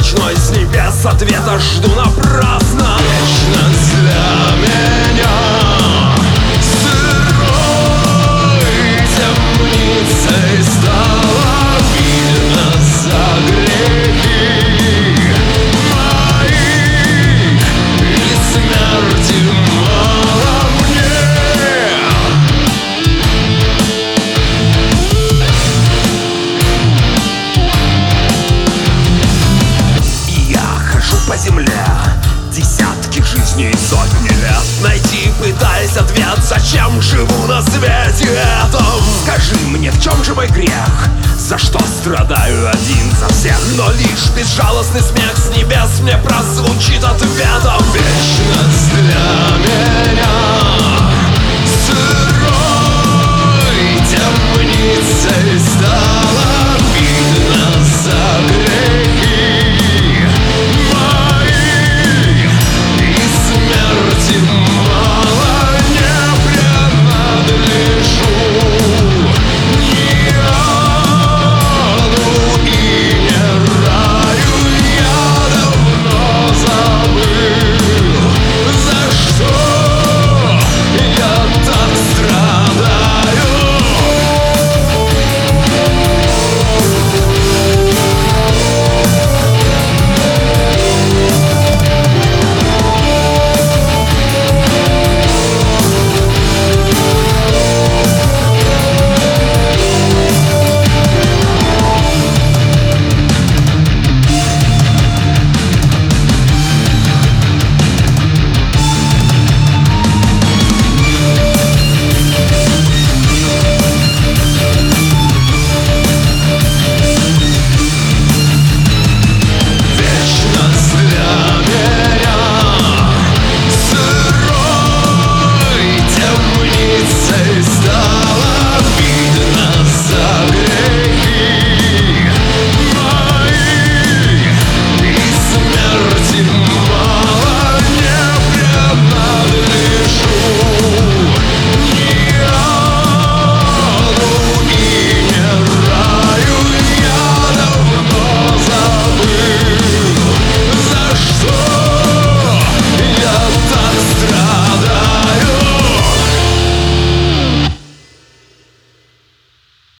ночной с небес ответа жду напрасно. Вечность для меня сырой темницей стала, видно за грехи мои, и смерти мало мне. По земле десятки жизней и сотни лет, найти пытаясь ответ, зачем живу на свете этом. Скажи мне, в чем же мой грех? За что страдаю один за всех? Но лишь безжалостный смех с небес мне прозвучит ответом. Вечность для меня